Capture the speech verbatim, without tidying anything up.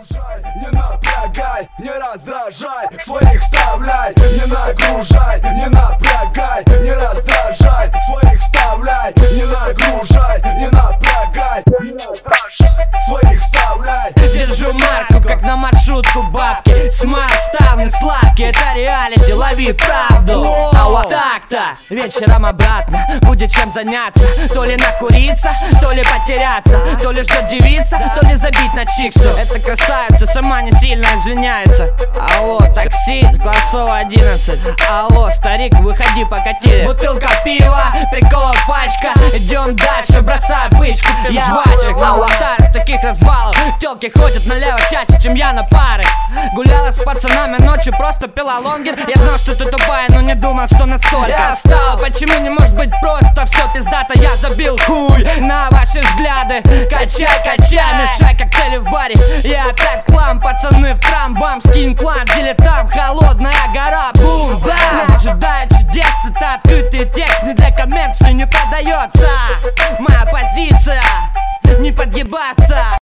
нагружай, не напрягай, не раздражай, своих вставляй, не нагружай, не напрягай, не раздражай, своих вставляй, не нагружай, не напрягай, не раздражай, своих вставляй. Держу марку, как на маршрутку бабки. Смарт стал не сладкий, это реалити, лови правду. А вот так-то вечером обратно будет чем заняться. То ли накуриться, то ли потеряться, то ли ждет девица, то ли забить на чиксу. Эта красавица сама не сильно извиняется. Алло, такси, Скворцова одиннадцать. Алло, старик, выходи, покатили. Бутылка пива, приколов пачка. Идем дальше, бросай бычку без жвачек. А у старых таких развалов тёлки ходят налево чаще, чем я на пары. Гуляла с пацанами ночью, просто пила лонгер. Я знал, что ты тупая, но не думал, что настолько. Я встал, почему не может быть просто все пиздато? Я забил хуй на ваши взгляды. Качай, качай, мешай коктейли в баре. Я опять клам, пацаны в трамбам. Скинь клан, дилетант, холодная гора. Бум, бам, не ожидая чудес. Это открытый текст, не для коммерции, не продается. Моя позиция, не подъебаться.